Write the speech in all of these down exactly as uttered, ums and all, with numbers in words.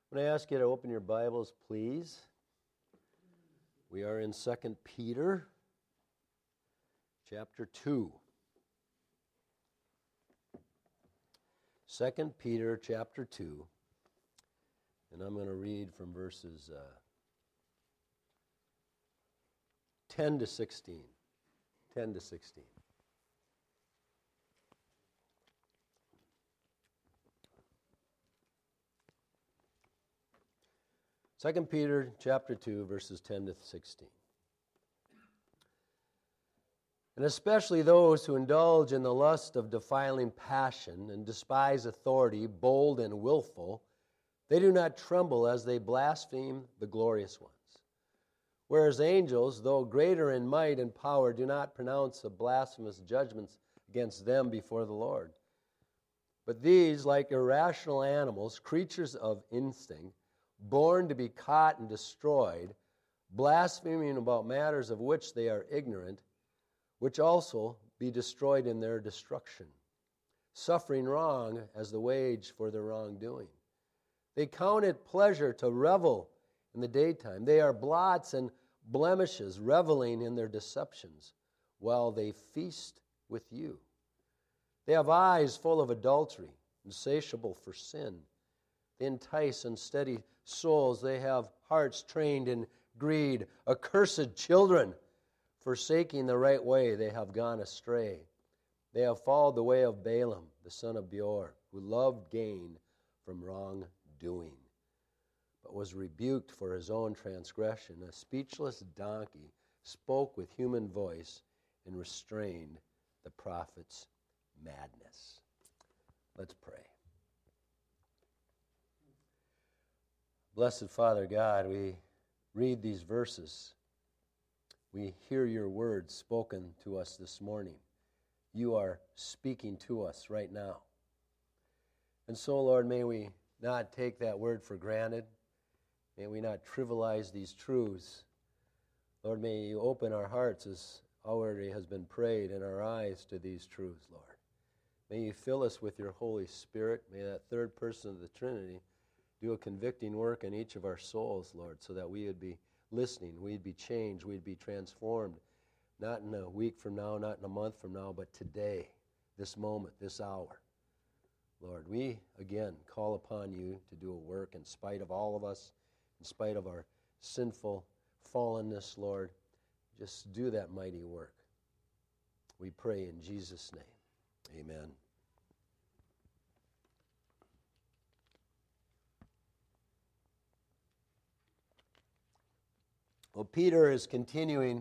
I'm going to ask you to open your Bibles, please. We are in Second Peter, chapter two. Second Peter, chapter two. And I'm going to read from verses uh, ten to sixteen. ten to sixteen. Second Peter chapter two, verses ten to sixteen. And especially those who indulge in the lust of defiling passion and despise authority, bold and willful, they do not tremble as they blaspheme the glorious ones. Whereas angels, though greater in might and power, do not pronounce a blasphemous judgments against them before the Lord. But these, like irrational animals, creatures of instinct, born to be caught and destroyed, blaspheming about matters of which they are ignorant, which also be destroyed in their destruction, suffering wrong as the wage for their wrongdoing. They count it pleasure to revel in the daytime. They are blots and blemishes, reveling in their deceptions, while they feast with you. They have eyes full of adultery, insatiable for sin. They entice unsteady souls. They have hearts trained in greed. Accursed children, forsaking the right way, they have gone astray. They have followed the way of Balaam, the son of Beor, who loved gain from wrongdoing, but was rebuked for his own transgression. A speechless donkey spoke with human voice and restrained the prophet's madness. Let's pray. Blessed Father God, we read these verses. We hear your words spoken to us this morning. You are speaking to us right now. And so, Lord, may we not take that word for granted. May we not trivialize these truths. Lord, may you open our hearts as already has been prayed and our eyes to these truths, Lord. May you fill us with your Holy Spirit. May that third person of the Trinity do a convicting work in each of our souls, Lord, so that we would be listening, we'd be changed, we'd be transformed, not in a week from now, not in a month from now, but today, this moment, this hour. Lord, we, again, call upon you to do a work in spite of all of us, in spite of our sinful fallenness, Lord. Just do that mighty work. We pray in Jesus' name. Amen. Well, Peter is continuing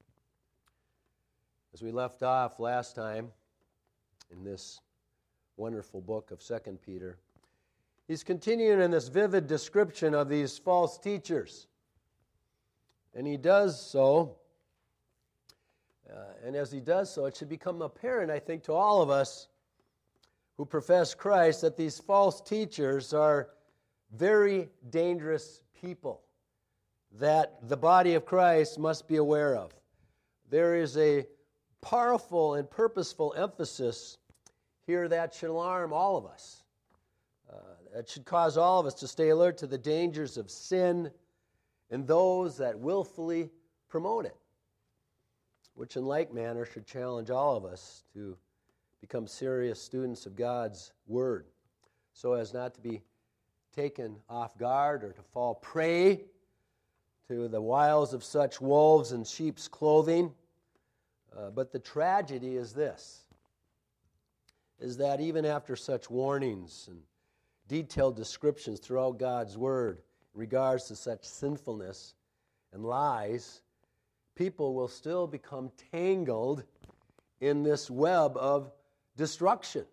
as we left off last time in this wonderful book of Second Peter. He's continuing in this vivid description of these false teachers. And he does so, uh, and as he does so, it should become apparent, I think, to all of us who profess Christ that these false teachers are very dangerous people that the body of Christ must be aware of. There is a powerful and purposeful emphasis here that should alarm all of us. Uh, that should cause all of us to stay alert to the dangers of sin and those that willfully promote it, which in like manner should challenge all of us to become serious students of God's Word, so as not to be taken off guard or to fall prey to the wiles of such wolves in sheep's clothing. Uh, but the tragedy is this, is that even after such warnings and detailed descriptions throughout God's Word in regards to such sinfulness and lies, people will still become tangled in this web of destruction.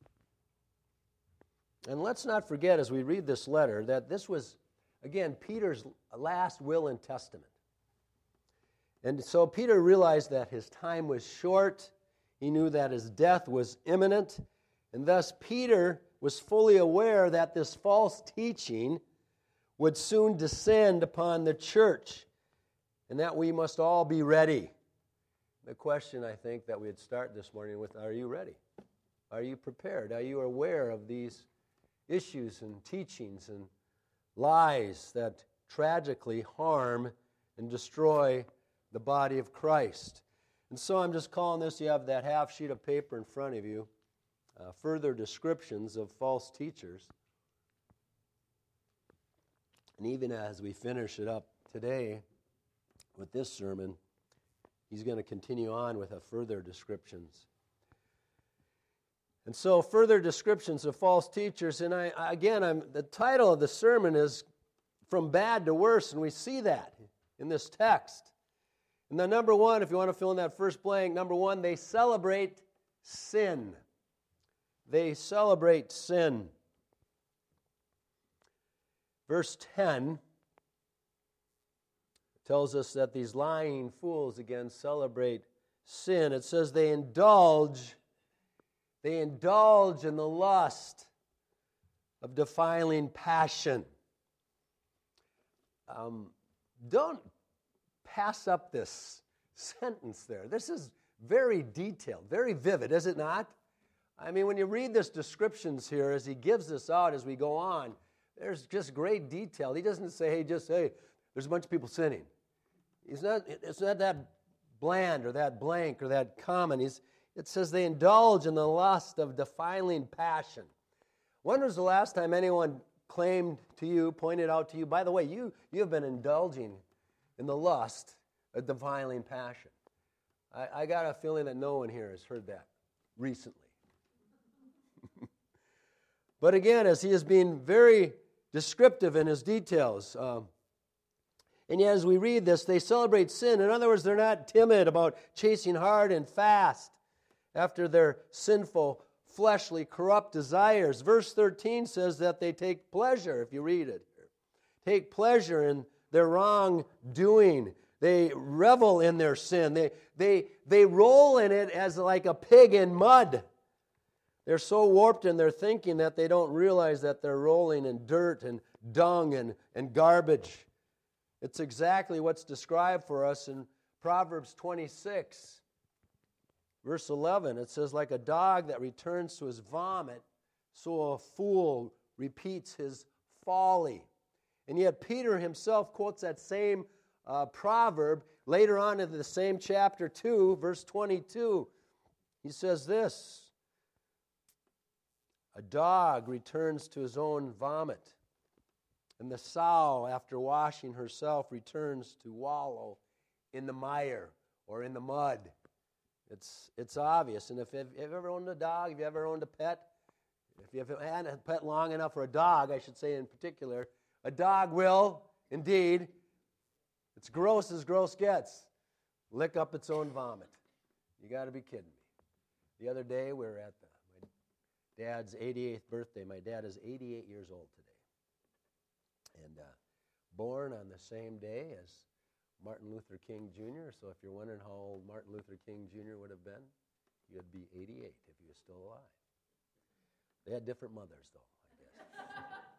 And let's not forget as we read this letter that this was, again, Peter's last will and testament. And so Peter realized that his time was short. He knew that his death was imminent. And thus Peter was fully aware that this false teaching would soon descend upon the church and that we must all be ready. The question, I think, that we'd start this morning with, are you ready? Are you prepared? Are you aware of these issues and teachings and lies that tragically harm and destroy the body of Christ. And so I'm just calling this, you have that half sheet of paper in front of you, uh, further descriptions of false teachers. And even as we finish it up today with this sermon, he's going to continue on with a further descriptions. And so further descriptions of false teachers, and I again, I'm the title of the sermon is From Bad to Worse, and we see that in this text. And then number one, if you want to fill in that first blank, number one, they celebrate sin. They celebrate sin. Verse ten tells us that these lying fools again celebrate sin. It says they indulge, they indulge in the lust of defiling passion. Um, don't pass up this sentence there. This is very detailed, very vivid, is it not? I mean, when you read this descriptions here as he gives this out as we go on, there's just great detail. He doesn't say, hey, just, hey, there's a bunch of people sinning. He's not, it's not that bland or that blank or that common. He's, it says they indulge in the lust of defiling passion. When was the last time anyone claimed to you, pointed out to you, by the way, you, you have been indulging in the lust of defiling passion? I, I got a feeling that no one here has heard that recently. But again, as he is being very descriptive in his details, um, and yet as we read this, they celebrate sin. In other words, they're not timid about chasing hard and fast after their sinful, fleshly, corrupt desires. Verse thirteen says that they take pleasure, if you read it, take pleasure in their wrongdoing. They revel in their sin. They, they, they roll in it as like a pig in mud. They're so warped in their thinking that they don't realize that they're rolling in dirt and dung and, and garbage. It's exactly what's described for us in Proverbs twenty-six, verse eleven. It says, like a dog that returns to his vomit, so a fool repeats his folly. And yet Peter himself quotes that same uh, proverb later on in the same chapter two, verse twenty-two. He says this, a dog returns to his own vomit, and the sow, after washing herself, returns to wallow in the mire or in the mud. It's it's obvious. And if you've ever owned a dog, if you ever owned a pet, if you haven't had a pet long enough for a dog, I should say in particular, a dog will, indeed, it's gross as gross gets, lick up its own vomit. You got to be kidding me. The other day, we were at the Dad's eighty-eighth birthday. My dad is eighty-eight years old today. And uh, born on the same day as Martin Luther King Junior So if you're wondering how old Martin Luther King Junior would have been, he would be eighty-eight if he was still alive. They had different mothers, though, I guess.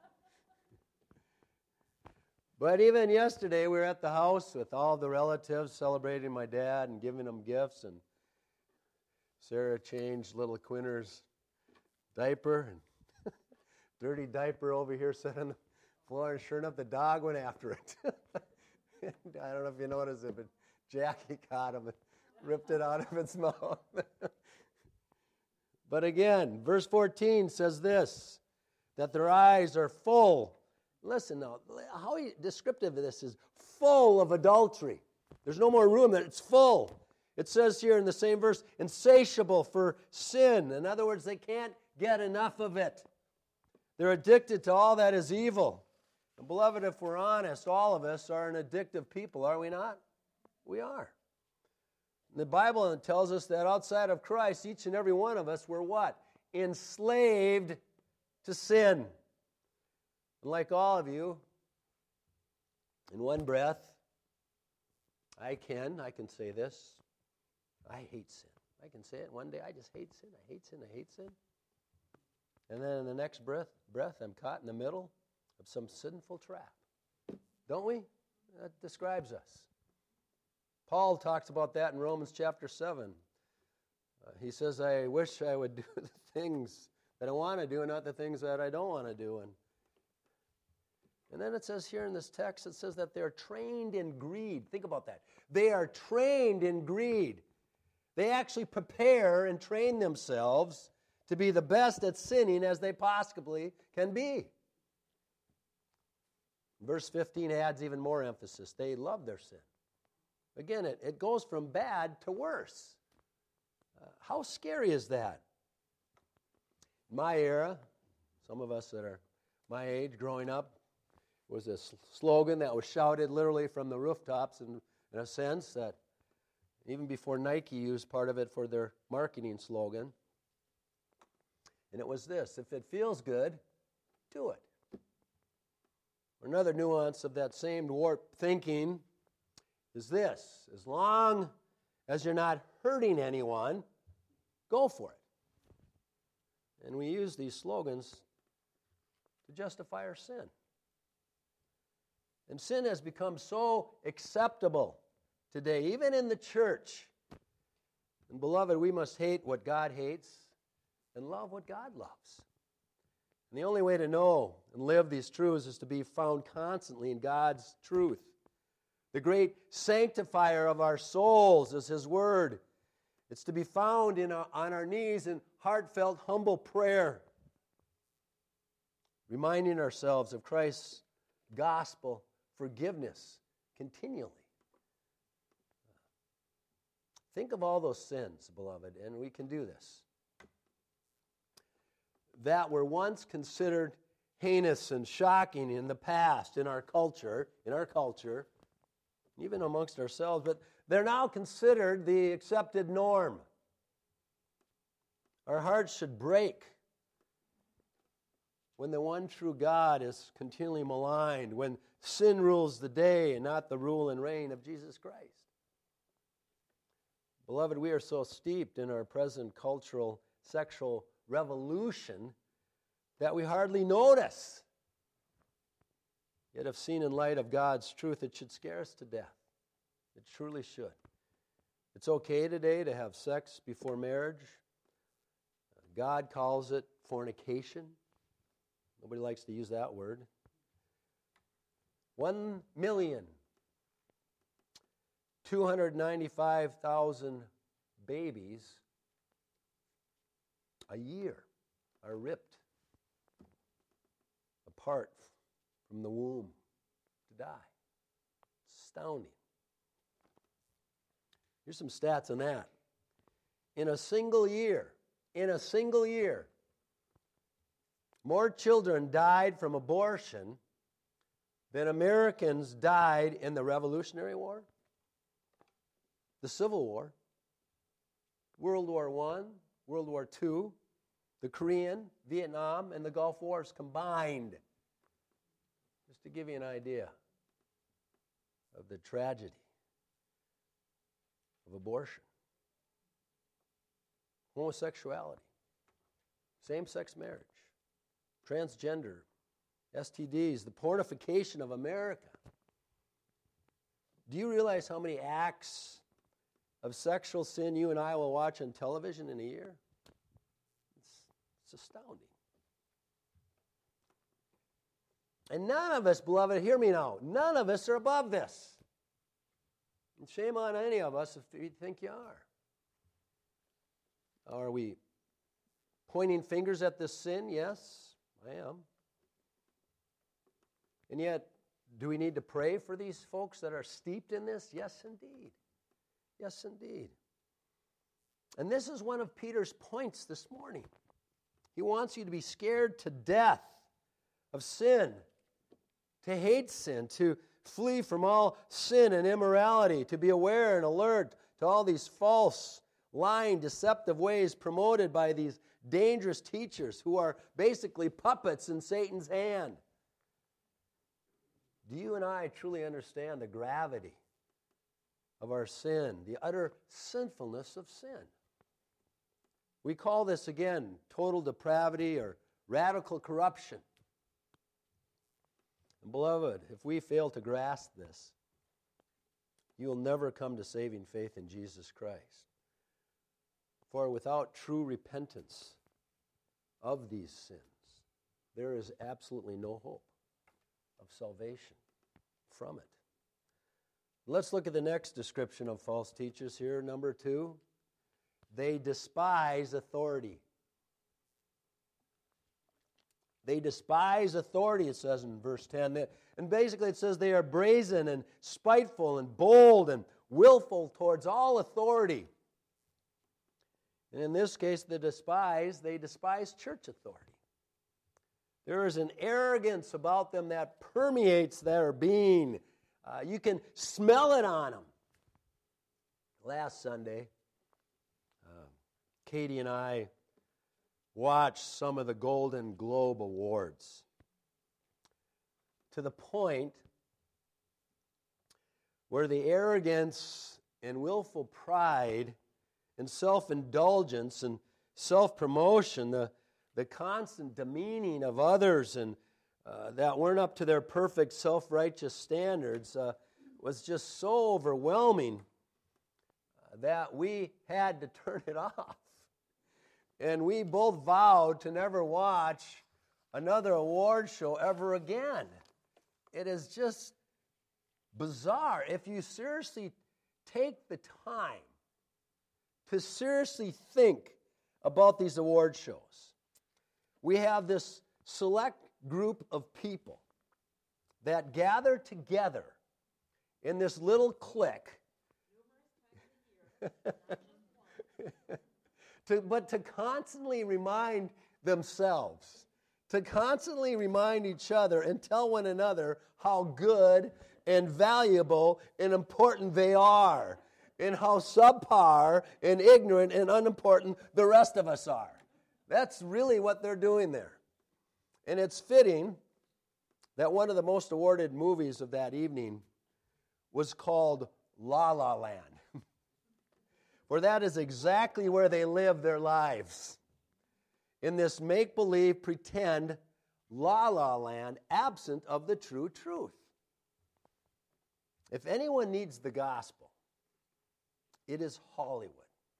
But even yesterday, we were at the house with all the relatives celebrating my dad and giving them gifts. And Sarah changed little Quinter's diaper, and dirty diaper over here sat on the floor, and sure enough, the dog went after it. I don't know if you noticed it, but Jackie caught him and ripped it out of its mouth. But again, verse fourteen says this, that their eyes are full. Listen now, how descriptive this is, full of adultery. There's no more room, it's full. It says here in the same verse, insatiable for sin. In other words, they can't get enough of it. They're addicted to all that is evil. And beloved, if we're honest, all of us are an addictive people, are we not? We are. The Bible tells us that outside of Christ, each and every one of us were what? Enslaved to sin. And like all of you, in one breath, I can, I can say this, I hate sin. I can say it one day, I just hate sin, I hate sin, I hate sin. And then in the next breath, breath, I'm caught in the middle of some sinful trap. Don't we? That describes us. Paul talks about that in Romans chapter seven. Uh, he says, I wish I would do the things that I want to do and not the things that I don't want to do. And And then it says here in this text, it says that they're trained in greed. Think about that. They are trained in greed. They actually prepare and train themselves to be the best at sinning as they possibly can be. Verse fifteen adds even more emphasis. They love their sin. Again, it, it goes from bad to worse. Uh, how scary is that? In my era, some of us that are my age growing up, was a slogan that was shouted literally from the rooftops in, in a sense that even before Nike used part of it for their marketing slogan. And it was this: if it feels good, do it. Or another nuance of that same warped thinking is this: as long as you're not hurting anyone, go for it. And we use these slogans to justify our sin. And sin has become so acceptable today, even in the church. And beloved, we must hate what God hates and love what God loves. And the only way to know and live these truths is to be found constantly in God's truth. The great sanctifier of our souls is His Word. It's to be found in our, on our knees in heartfelt, humble prayer, reminding ourselves of Christ's gospel forgiveness continually. Think of all those sins, beloved, and we can do this, that were once considered heinous and shocking in the past, in our culture, in our culture, even amongst ourselves, but they're now considered the accepted norm. Our hearts should break when the one true God is continually maligned, when sin rules the day and not the rule and reign of Jesus Christ. Beloved, we are so steeped in our present cultural sexual revolution that we hardly notice. Yet if seen in light of God's truth, it should scare us to death. It truly should. It's okay today to have sex before marriage. God calls it fornication. Nobody likes to use that word. One million, two hundred ninety-five thousand babies a year are ripped apart from the womb to die. It's astounding. Here's some stats on that. In a single year, in a single year, more children died from abortion than Americans died in the Revolutionary War, the Civil War, World War One, World War Two, the Korean, Vietnam, and the Gulf Wars combined. Just to give you an idea of the tragedy of abortion, homosexuality, same-sex marriage, transgender, S T Ds, the pornification of America. Do you realize how many acts of sexual sin you and I will watch on television in a year? It's, it's astounding. And none of us, beloved, hear me now, none of us are above this. And shame on any of us if you think you are. Are we pointing fingers at this sin? Yes, I am. And yet, do we need to pray for these folks that are steeped in this? Yes, indeed. Yes, indeed. And this is one of Peter's points this morning. He wants you to be scared to death of sin, to hate sin, to flee from all sin and immorality, to be aware and alert to all these false, lying, deceptive ways promoted by these dangerous teachers who are basically puppets in Satan's hand. Do you and I truly understand the gravity of our sin, the utter sinfulness of sin? We call this, again, total depravity or radical corruption. And beloved, if we fail to grasp this, you will never come to saving faith in Jesus Christ. For without true repentance of these sins, there is absolutely no hope. of salvation from it. Let's look at the next description of false teachers here, number two. They despise authority. They despise authority, it says in verse ten. And basically it says they are brazen and spiteful and bold and willful towards all authority. And in this case, the despise, they despise church authority. There is an arrogance about them that permeates their being. Uh, you can smell it on them. Last Sunday, uh, Katie and I watched some of the Golden Globe Awards to the point where the arrogance and willful pride and self-indulgence and self-promotion, the, the constant demeaning of others and uh, that weren't up to their perfect self-righteous standards uh, was just so overwhelming uh, that we had to turn it off. And we both vowed to never watch another award show ever again. It is just bizarre. If you seriously take the time to seriously think about these award shows, we have this select group of people that gather together in this little clique to, but to constantly remind themselves, to constantly remind each other and tell one another how good and valuable and important they are, and how subpar and ignorant and unimportant the rest of us are. That's really what they're doing there. And it's fitting that one of the most awarded movies of that evening was called La La Land. For that is exactly where they live their lives. In this make-believe, pretend La La Land, absent of the true truth. If anyone needs the gospel, it is Hollywood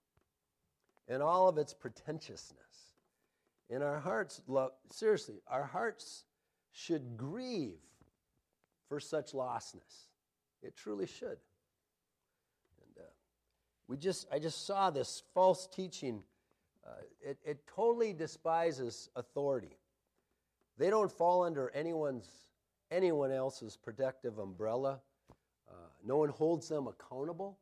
and all of its pretentiousness. And our hearts, love, seriously, our hearts should grieve for such lostness. It truly should. And uh, we just, I just saw this false teaching. Uh, it, it totally despises authority. They don't fall under anyone's, anyone else's protective umbrella. Uh, no one holds them accountable.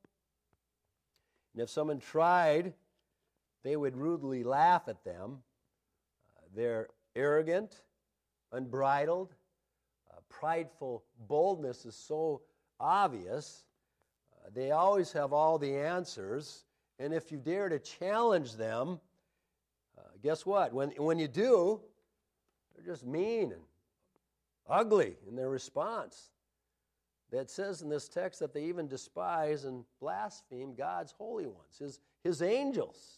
And if someone tried, they would rudely laugh at them. Their arrogant, unbridled, uh, prideful boldness is so obvious. Uh, they always have all the answers. And if you dare to challenge them, uh, guess what? When, when you do, they're just mean and ugly in their response. That says in this text that they even despise and blaspheme God's holy ones, his, his angels.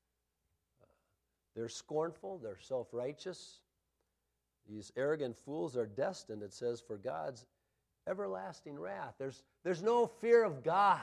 They're scornful, they're self-righteous. These arrogant fools are destined, it says, for God's everlasting wrath. There's, there's no fear of God.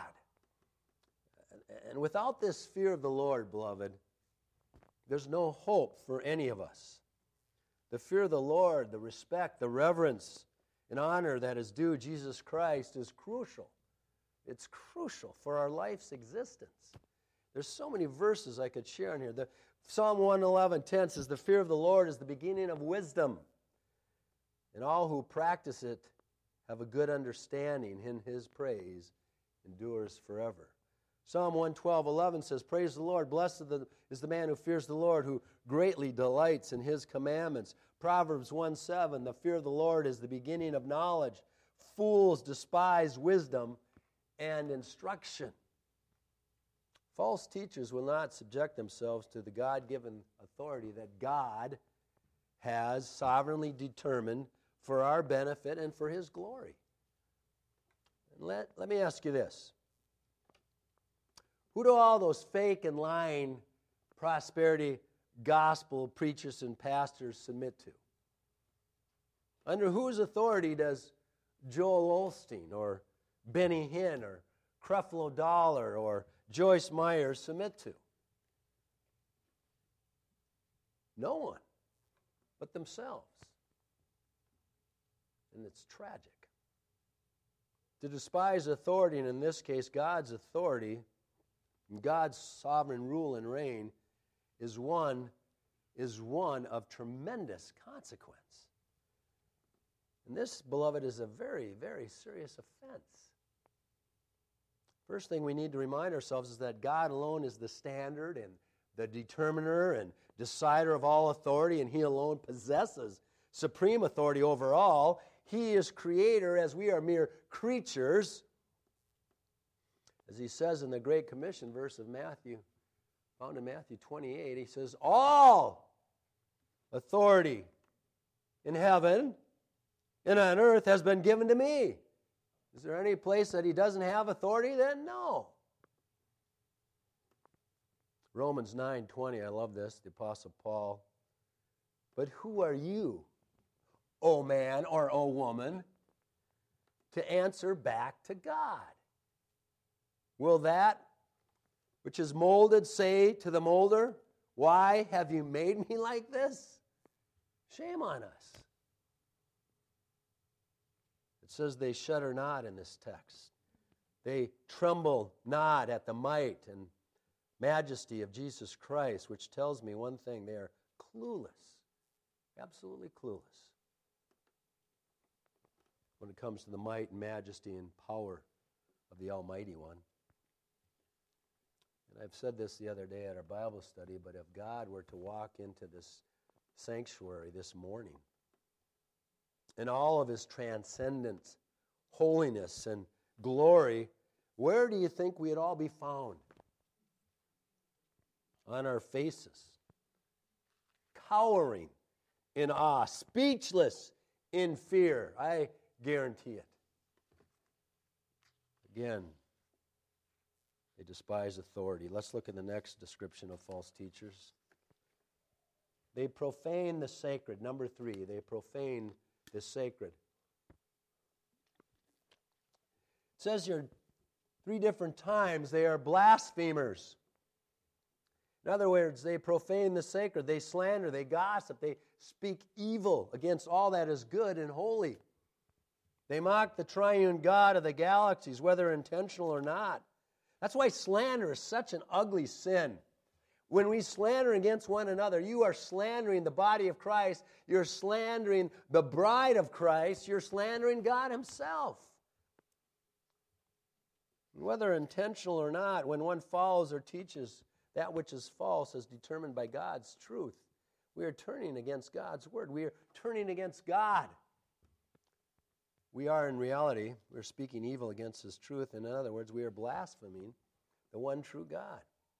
And without this fear of the Lord, beloved, there's no hope for any of us. The fear of the Lord, the respect, the reverence, and honor that is due Jesus Christ is crucial. It's crucial for our life's existence. There's so many verses I could share in here. The Psalm one eleven ten says, the fear of the Lord is the beginning of wisdom, and all who practice it have a good understanding. In his praise endures forever. Psalm one twelve eleven says, praise the Lord, blessed is the man who fears the Lord, who greatly delights in his commandments. Proverbs one seven, the fear of the Lord is the beginning of knowledge. Fools despise wisdom and instruction. False teachers will not subject themselves to the God-given authority that God has sovereignly determined for our benefit and for his glory. And let, let me ask you this. Who do all those fake and lying prosperity gospel preachers and pastors submit to? Under whose authority does Joel Osteen or Benny Hinn or Creflo Dollar or Joyce Meyer submit to? No one but themselves. and it's tragic. To despise authority, and in this case God's authority, and God's sovereign rule and reign, is one, is one of tremendous consequence. And this, beloved, is a very, very serious offense. First thing we need to remind ourselves is that God alone is the standard and the determiner and decider of all authority, and He alone possesses supreme authority over all. He is creator as we are mere creatures. As He says in the Great Commission verse of Matthew, found in Matthew twenty-eight, He says, all authority in heaven and on earth has been given to me. Is there any place that He doesn't have authority then? No. Romans nine twenty, I love this, the Apostle Paul. But who are you, O man or O woman, to answer back to God? Will that which is molded say to the molder, why have you made me like this? Shame on us. It says they shudder not in this text. They tremble not at the might and majesty of Jesus Christ, which tells me one thing: they are clueless, absolutely clueless when it comes to the might and majesty and power of the Almighty One. And I've said this the other day at our Bible study, but if God were to walk into this sanctuary this morning in all of His transcendence, holiness, and glory, where do you think we'd all be found? On our faces, cowering in awe, speechless in fear. I guarantee it. Again, they despise authority. Let's look at the next description of false teachers. They profane the sacred. Number three, they profane the sacred. It says here three different times they are blasphemers. In other words, they profane the sacred, they slander, they gossip, they speak evil against all that is good and holy. They mock the triune God of the galaxies, whether intentional or not. That's why slander is such an ugly sin. When we slander against one another, you are slandering the body of Christ, you're slandering the bride of Christ, you're slandering God Himself. Whether intentional or not, when one follows or teaches that which is false as determined by God's truth, we are turning against God's word. We are turning against God. We are, in reality, we're speaking evil against His truth. And in other words, we are blaspheming the one true God.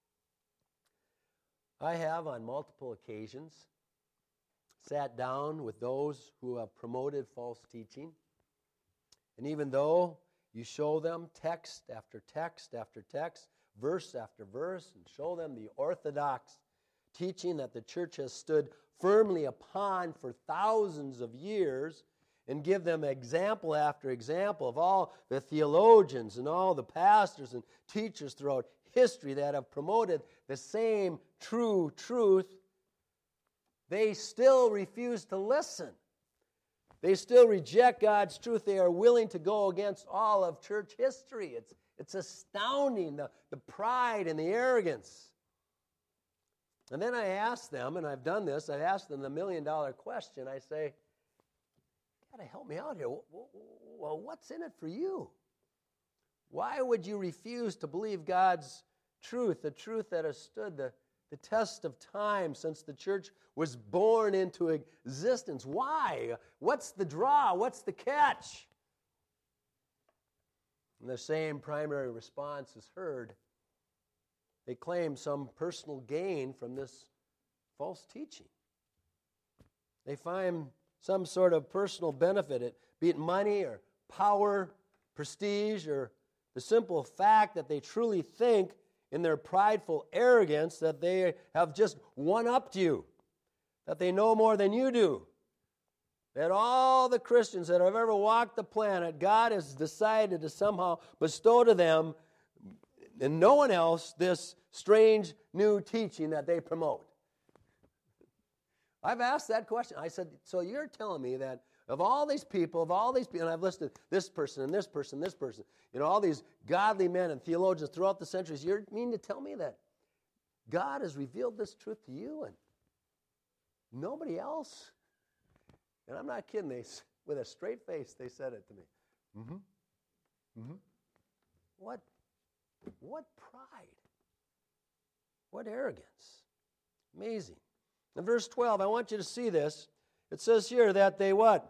I have, on multiple occasions, sat down with those who have promoted false teaching. And even though you show them text after text after text, verse after verse, and show them the orthodox teaching that the church has stood firmly upon for thousands of years, and give them example after example of all the theologians and all the pastors and teachers throughout history that have promoted the same true truth, they still refuse to listen. They still reject God's truth. They are willing to go against all of church history. It's It's astounding, the, the pride and the arrogance. And then I ask them, and I've done this, I've asked them the million-dollar question. I say, you got to help me out here. Well, what's in it for you? Why would you refuse to believe God's truth, the truth that has stood the, the test of time since the church was born into existence? Why? What's the draw? What's the catch? And the same primary response is heard. They claim some personal gain from this false teaching. They find some sort of personal benefit, it, be it money or power, prestige, or the simple fact that they truly think in their prideful arrogance that they have just one-upped you, that they know more than you do. That all the Christians that have ever walked the planet, God has decided to somehow bestow to them, and no one else, this strange new teaching that they promote. I've asked that question. I said, so you're telling me that of all these people, of all these people, and I've listed this person and this person, this person, you know, all these godly men and theologians throughout the centuries, you mean to tell me that God has revealed this truth to you and nobody else? And I'm not kidding. They, with a straight face, they said it to me. Mm-hmm. Mm-hmm. What, what pride. What arrogance. Amazing. In verse twelve, I want you to see this. It says here that they what?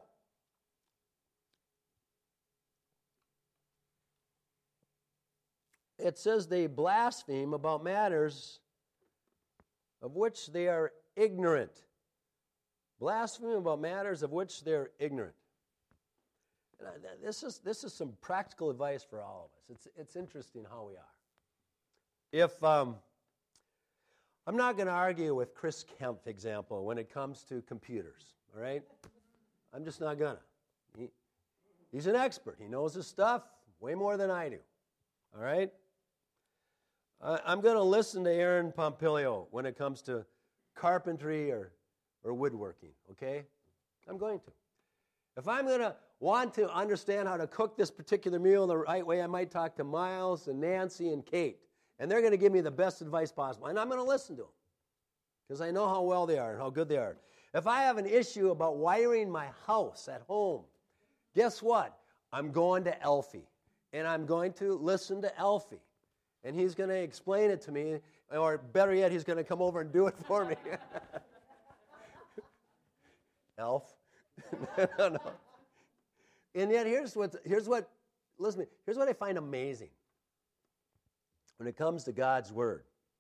It says they blaspheme about matters of which they are ignorant. Blaspheme about matters of which they're ignorant. And I, this is this is some practical advice for all of us. It's it's interesting how we are. If um, I'm not going to argue with Chris Kempf, example, when it comes to computers. All right, I'm just not gonna. He, he's an expert. He knows his stuff way more than I do. All right. Uh, I'm going to listen to Aaron Pompilio when it comes to carpentry or or woodworking. Okay, I'm going to. If I'm going to want to understand how to cook this particular meal the right way, I might talk to Miles and Nancy and Kate, and they're going to give me the best advice possible, and I'm going to listen to them because I know how well they are and how good they are. If I have an issue about wiring my house at home, guess what? I'm going to Elfie, and I'm going to listen to Elfie, and he's going to explain it to me, or better yet, he's going to come over and do it for me. Elf. no, no. And yet, here's what, here's what, listen to me, here's what I find amazing when it comes to God's Word.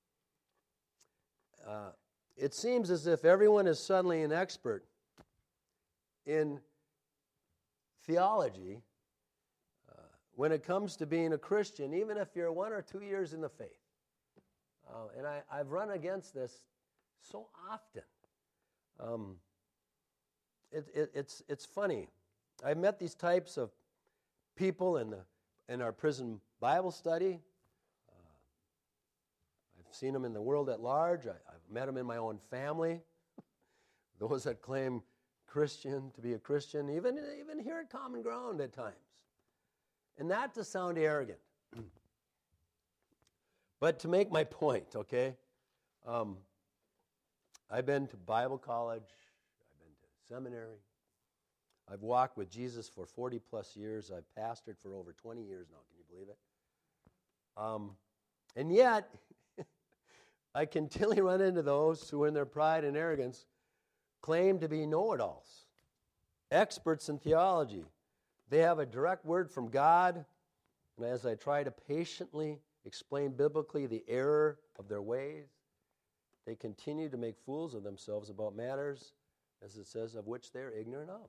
Uh, it seems as if everyone is suddenly an expert in theology uh, when it comes to being a Christian, even if you're one or two years in the faith. Uh, and I, I've run against this so often. Um, it, it, it's it's funny. I've met these types of people in the in our prison Bible study. Uh, I've seen them in the world at large. I, I've met them in my own family. Those that claim Christian to be a Christian, even even here at Common Ground at times. And not to sound arrogant, but to make my point. Okay, um, I've been to Bible college. Seminary. I've walked with Jesus for forty plus years. I've pastored for over twenty years now. Can you believe it? Um, and yet, I continually run into those who, in their pride and arrogance, claim to be know-it-alls, experts in theology. They have a direct word from God, and as I try to patiently explain biblically the error of their ways, they continue to make fools of themselves about matters, as it says, of which they're ignorant of.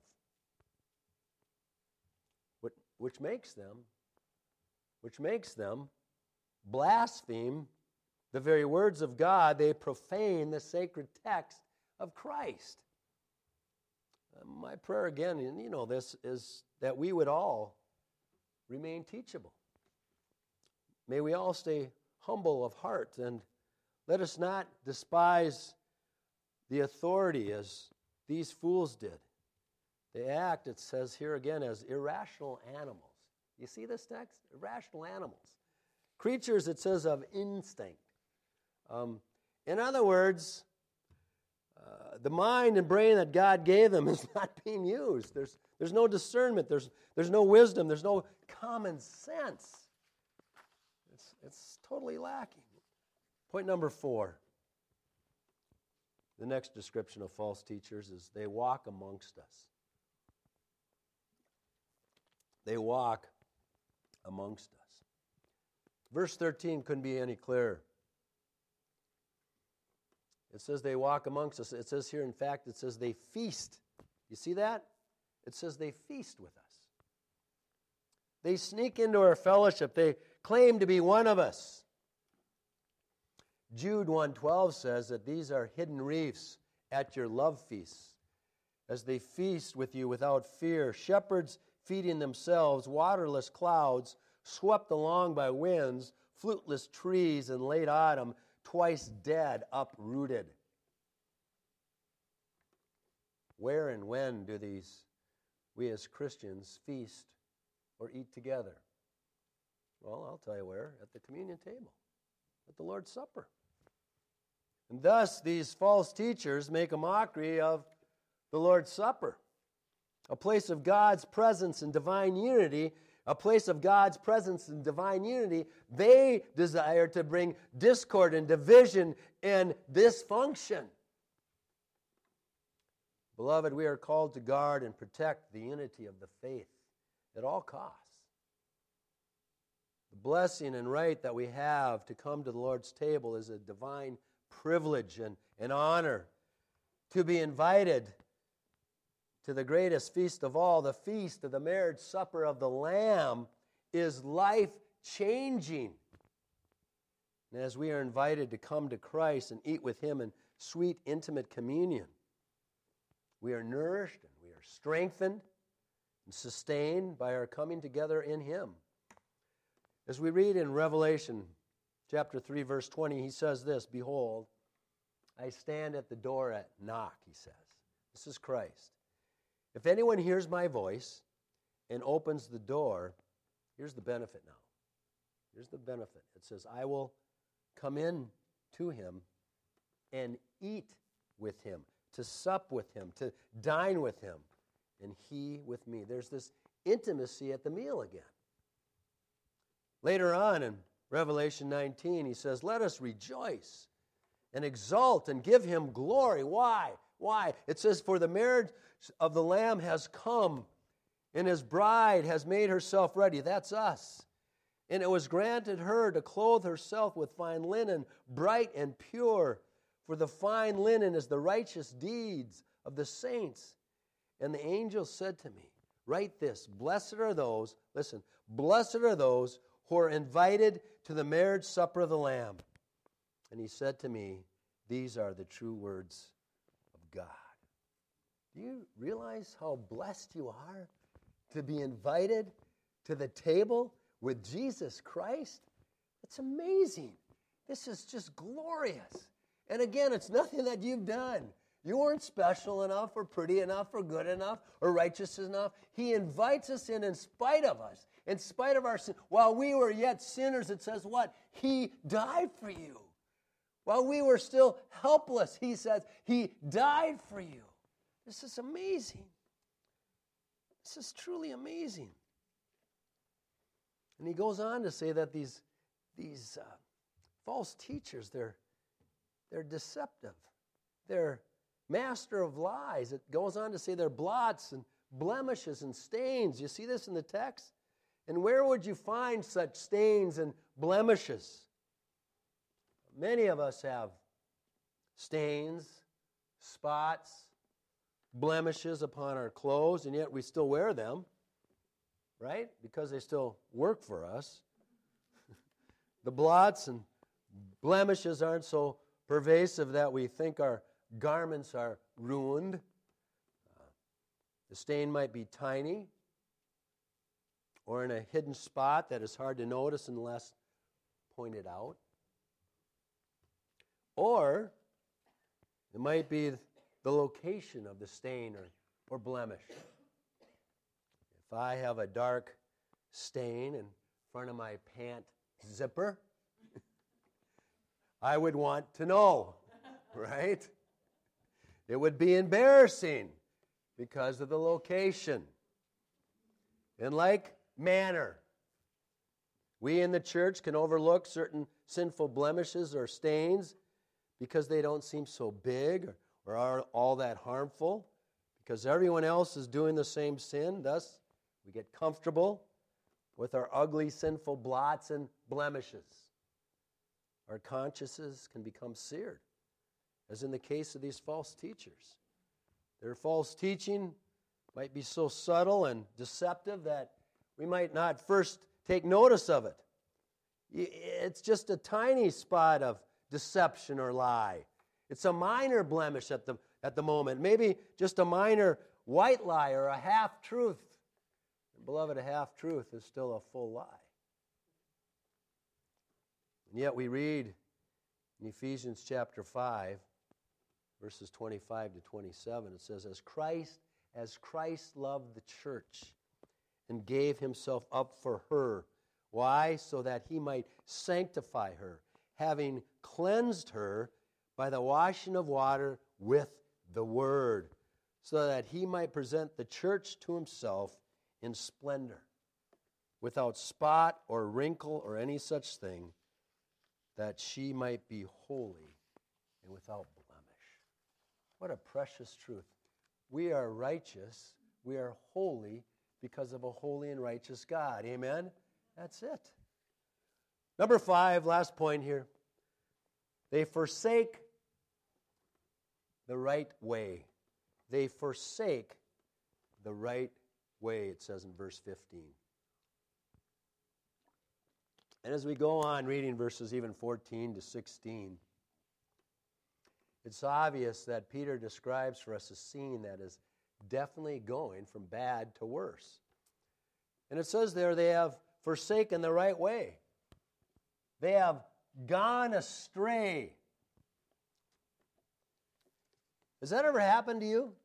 What, which makes them, which makes them blaspheme the very words of God. They profane the sacred text of Christ. Uh, my prayer again, and you know this, is that we would all remain teachable. May we all stay humble of heart, and let us not despise the authority as these fools did. They act, it says here again, as irrational animals. You see this text? Irrational animals. Creatures, it says, of instinct. Um, in other words, uh, the mind and brain that God gave them is not being used. There's, there's no discernment. There's, there's no wisdom. There's no common sense. It's, it's totally lacking. Point number four. The next description of false teachers is they walk amongst us. They walk amongst us. Verse thirteen couldn't be any clearer. It says they walk amongst us. It says here, in fact, it says they feast. You see that? It says they feast with us. They sneak into our fellowship. They claim to be one of us. Jude one twelve says that these are hidden reefs at your love feasts, as they feast with you without fear, shepherds feeding themselves, waterless clouds, swept along by winds, fruitless trees in late autumn, twice dead, uprooted. Where and when do these we as Christians feast or eat together? Well, I'll tell you where, at the communion table, at the Lord's Supper. And thus, these false teachers make a mockery of the Lord's Supper, a place of God's presence and divine unity, a place of God's presence and divine unity. They desire to bring discord and division and dysfunction. Beloved, we are called to guard and protect the unity of the faith at all costs. The blessing and right that we have to come to the Lord's table is a divine privilege and an honor to be invited to the greatest feast of all. The feast of the marriage supper of the Lamb is life-changing. And as we are invited to come to Christ and eat with Him in sweet, intimate communion, we are nourished and we are strengthened and sustained by our coming together in Him. As we read in Revelation chapter three, verse twenty, he says this, "Behold, I stand at the door and knock," he says. This is Christ. "If anyone hears my voice and opens the door," here's the benefit now. Here's the benefit. It says, "I will come in to him and eat with him," to sup with him, to dine with him, and he with me. There's this intimacy at the meal again. Later on in Revelation nineteen, he says, "Let us rejoice and exult and give him glory." Why? Why? It says, "For the marriage of the Lamb has come, and his bride has made herself ready." That's us. "And it was granted her to clothe herself with fine linen, bright and pure. For the fine linen is the righteous deeds of the saints. And the angel said to me, write this, blessed are those," listen, "blessed are those who are invited to the marriage supper of the Lamb." And he said to me, "These are the true words of God." Do you realize how blessed you are to be invited to the table with Jesus Christ? It's amazing. This is just glorious. And again, it's nothing that you've done. You weren't special enough or pretty enough or good enough or righteous enough. He invites us in in spite of us, in spite of our sin. While we were yet sinners, it says what? He died for you. While we were still helpless, he says, he died for you. This is amazing. This is truly amazing. And he goes on to say that these, these uh, false teachers, they're They're deceptive. They're master of lies. It goes on to say they're blots and blemishes and stains. You see this in the text? And where would you find such stains and blemishes? Many of us have stains, spots, blemishes upon our clothes, and yet we still wear them, right? Because they still work for us. The blots and blemishes aren't so pervasive that we think our garments are ruined. Uh, the stain might be tiny or in a hidden spot that is hard to notice unless pointed out. Or it might be the location of the stain or, or blemish. If I have a dark stain in front of my pant zipper, I would want to know, right? It would be embarrassing because of the location. In like manner, we in the church can overlook certain sinful blemishes or stains because they don't seem so big or, or are all that harmful, because everyone else is doing the same sin. Thus, we get comfortable with our ugly, sinful blots and blemishes. Our consciences can become seared, as in the case of these false teachers. Their false teaching might be so subtle and deceptive that we might not first take notice of it. It's just a tiny spot of deception or lie. It's a minor blemish at the, at the moment, maybe just a minor white lie or a half-truth. And beloved, a half-truth is still a full lie. And yet we read in Ephesians chapter five, verses twenty-five to twenty-seven, it says, "As Christ as Christ loved the church and gave himself up for her. Why? So that he might sanctify her, having cleansed her by the washing of water with the word, so that he might present the church to himself in splendor, without spot or wrinkle or any such thing, that she might be holy and without blemish. What a precious truth. We are righteous, we are holy because of a holy and righteous God. Amen? That's it. Number five, last point here. They forsake the right way. They forsake the right way, it says in verse fifteen. And as we go on reading verses even fourteen to sixteen, it's obvious that Peter describes for us a scene that is definitely going from bad to worse. And it says there, they have forsaken the right way. They have gone astray. Has that ever happened to you?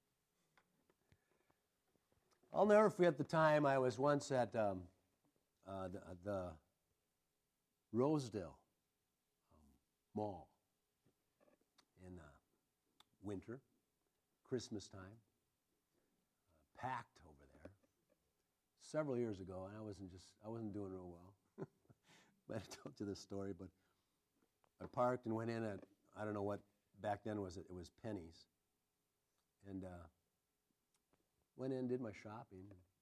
I'll never forget the time I was once at um, uh, the, the Rosedale um, Mall in uh, winter, Christmas time, uh, packed over there. Several years ago, and I wasn't just I wasn't doing real well. But I told you this story. But I parked and went in at I don't know what back then was it. It was Penny's, and uh, went in, did my shopping.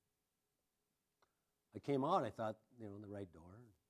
I came out. I thought, you know, the right door.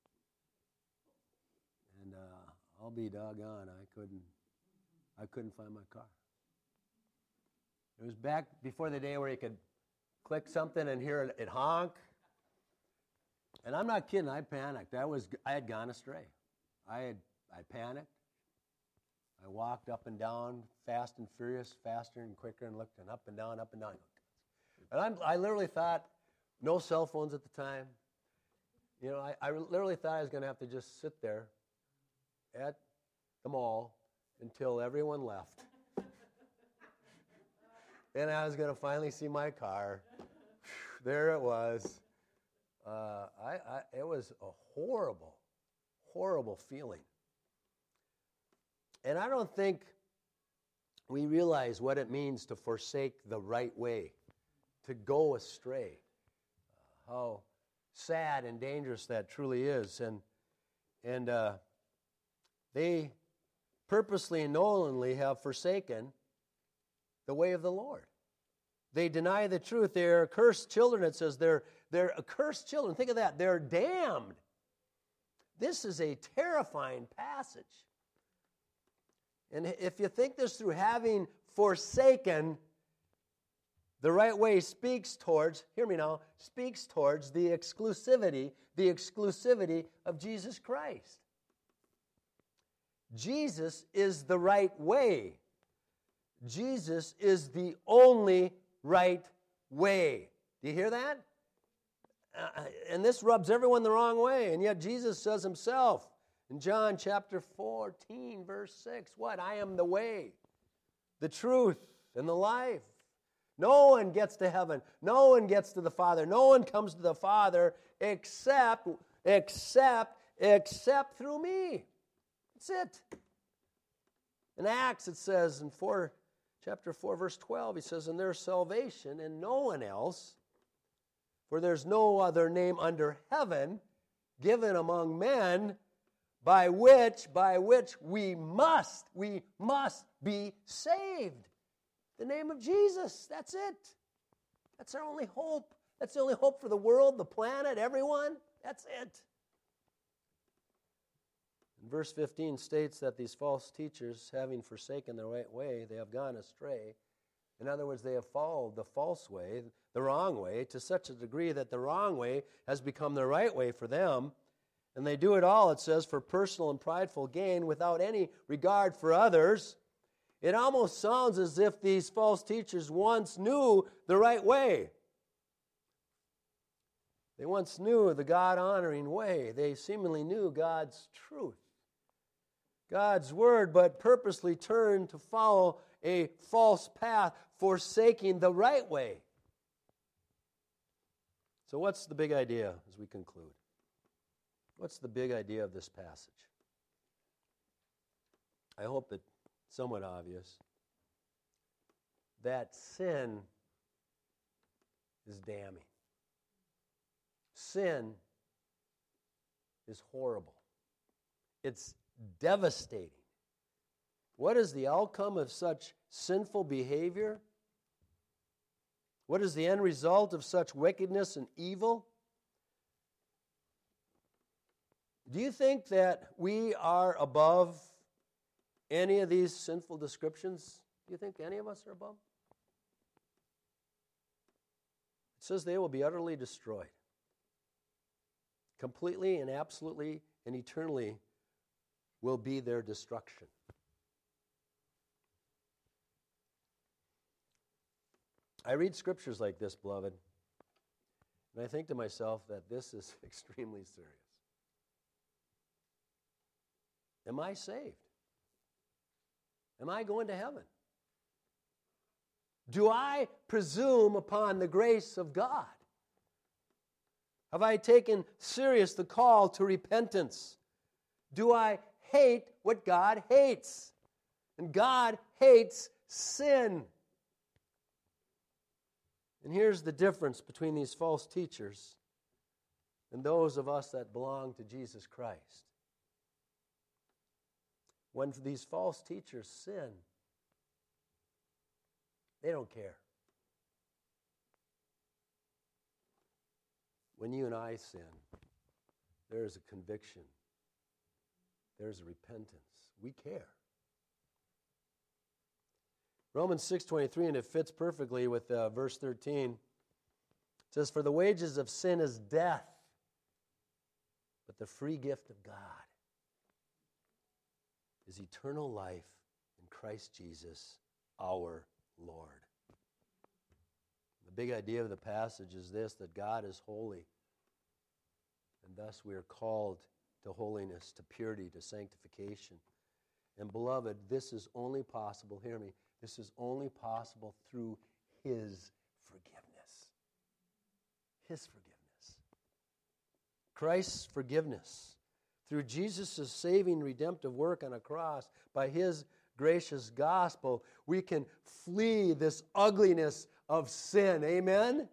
And uh, I'll be doggone, I couldn't, I couldn't find my car. It was back before the day where you could click something and hear it, it honk. And I'm not kidding. I panicked. I was, I had gone astray. I had, I panicked. I walked up and down, fast and furious, faster and quicker, and looked and up and down, up and down. And I'm, I literally thought, no cell phones at the time. You know, I, I literally thought I was going to have to just sit there at the mall until everyone left. And I was going to finally see my car. There it was. Uh, I, I, it was a horrible, horrible feeling. And I don't think we realize what it means to forsake the right way, to go astray. Uh, how sad and dangerous that truly is. And, and uh, they purposely and knowingly have forsaken the way of the Lord. They deny the truth. They're accursed children. It says they're, they're accursed children. Think of that. They're damned. This is a terrifying passage. And if you think this through, having forsaken the right way speaks towards, hear me now, speaks towards the exclusivity, the exclusivity of Jesus Christ. Jesus is the right way. Jesus is the only right way. Do you hear that? Uh, and this rubs everyone the wrong way. And yet Jesus says himself in John chapter fourteen, verse six, what? I am the way, the truth, and the life. No one gets to heaven. No one gets to the Father. No one comes to the Father except, except, except through me. That's it. In Acts it says in four, chapter four, verse twelve, he says, and there's salvation in no one else, for there's no other name under heaven given among men by which, by which we must, we must be saved. The name of Jesus, that's it. That's our only hope. That's the only hope for the world, the planet, everyone. That's it. And verse fifteen states that these false teachers, having forsaken the right way, they have gone astray. In other words, they have followed the false way, the wrong way, to such a degree that the wrong way has become the right way for them. And they do it all, it says, for personal and prideful gain without any regard for others. It almost sounds as if these false teachers once knew the right way. They once knew the God-honoring way. They seemingly knew God's truth, God's word, but purposely turned to follow a false path, forsaking the right way. So what's the big idea as we conclude? What's the big idea of this passage? I hope it's somewhat obvious that sin is damning. Sin is horrible. It's devastating. What is the outcome of such sinful behavior? What is the end result of such wickedness and evil? Do you think that we are above any of these sinful descriptions? Do you think any of us are above? It says they will be utterly destroyed. Completely and absolutely and eternally will be their destruction. I read scriptures like this, beloved, and I think to myself that this is extremely serious. Am I saved? Am I going to heaven? Do I presume upon the grace of God? Have I taken serious the call to repentance? Do I hate what God hates? And God hates sin. And here's the difference between these false teachers and those of us that belong to Jesus Christ. When these false teachers sin, they don't care. When you and I sin, there is a conviction. There's a repentance. We care. Romans six twenty-three, and it fits perfectly with uh, verse thirteen. It says, "For the wages of sin is death, but the free gift of God is eternal life in Christ Jesus, our Lord." The big idea of the passage is this, that God is holy, and thus we are called to holiness, to purity, to sanctification. And beloved, this is only possible, hear me, this is only possible through His forgiveness. His forgiveness. Christ's forgiveness. Through Jesus' saving redemptive work on a cross, by His gracious gospel, we can flee this ugliness of sin. Amen?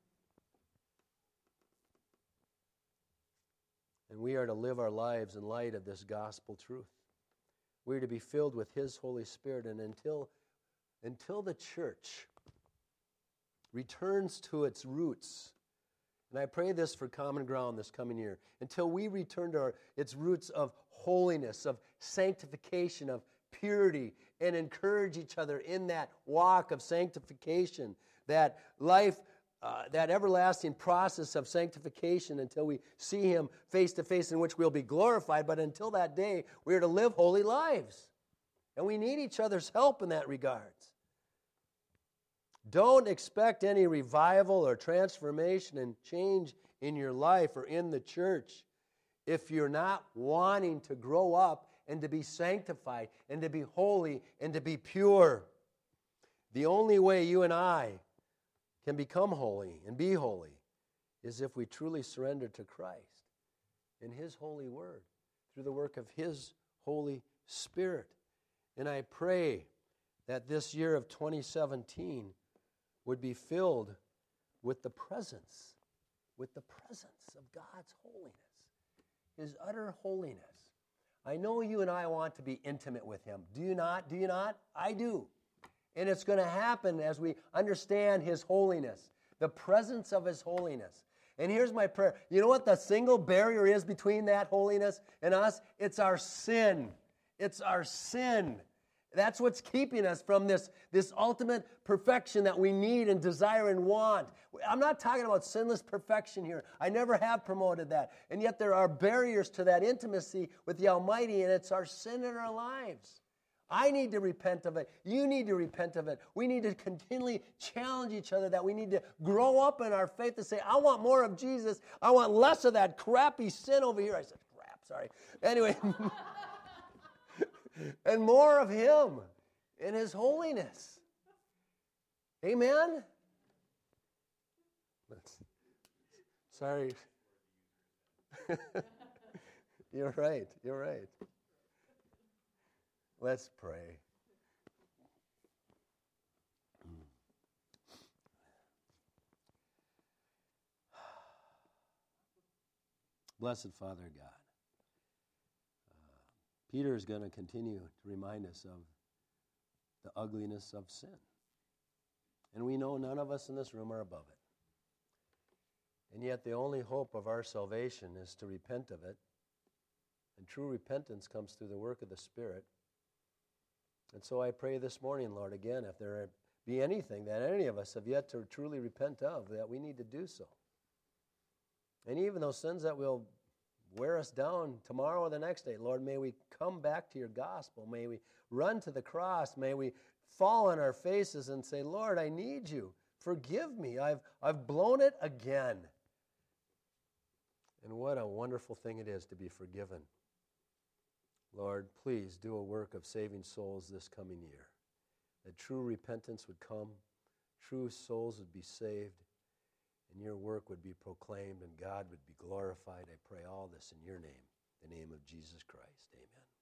And we are to live our lives in light of this gospel truth. We are to be filled with His Holy Spirit, and until, until the church returns to its roots, and I pray this for Common Ground this coming year, until we return to our, its roots of holiness, of sanctification, of purity, and encourage each other in that walk of sanctification, that life, uh, that everlasting process of sanctification until we see Him face to face, in which we'll be glorified. But until that day, we are to live holy lives. And we need each other's help in that regards. Don't expect any revival or transformation and change in your life or in the church if you're not wanting to grow up and to be sanctified and to be holy and to be pure. The only way you and I can become holy and be holy is if we truly surrender to Christ in His holy word through the work of His Holy Spirit. And I pray that this year of twenty seventeen would be filled with the presence, with the presence of God's holiness, His utter holiness. I know you and I want to be intimate with Him. Do you not? Do you not? I do. And it's going to happen as we understand His holiness, the presence of His holiness. And here's my prayer. You know what the single barrier is between that holiness and us? It's our sin. It's our sin. That's what's keeping us from this, this ultimate perfection that we need and desire and want. I'm not talking about sinless perfection here. I never have promoted that. And yet there are barriers to that intimacy with the Almighty, and it's our sin in our lives. I need to repent of it. You need to repent of it. We need to continually challenge each other, that we need to grow up in our faith to say, I want more of Jesus. I want less of that crappy sin over here. I said crap, sorry. Anyway. And more of Him. in His holiness. Amen? That's, sorry. You're right. You're right. Let's pray. Blessed Father God, uh, Peter is going to continue to remind us of the ugliness of sin. And we know none of us in this room are above it. And yet the only hope of our salvation is to repent of it. And true repentance comes through the work of the Spirit. And so I pray this morning, Lord, again, if there be anything that any of us have yet to truly repent of, that we need to do so. And even those sins that will wear us down tomorrow or the next day, Lord, may we come back to your gospel. May we run to the cross. May we fall on our faces and say, Lord, I need you. Forgive me. I've, I've blown it again. And what a wonderful thing it is to be forgiven. Lord, please do a work of saving souls this coming year. That true repentance would come, true souls would be saved, and your work would be proclaimed, and God would be glorified. I pray all this in your name, the name of Jesus Christ. Amen.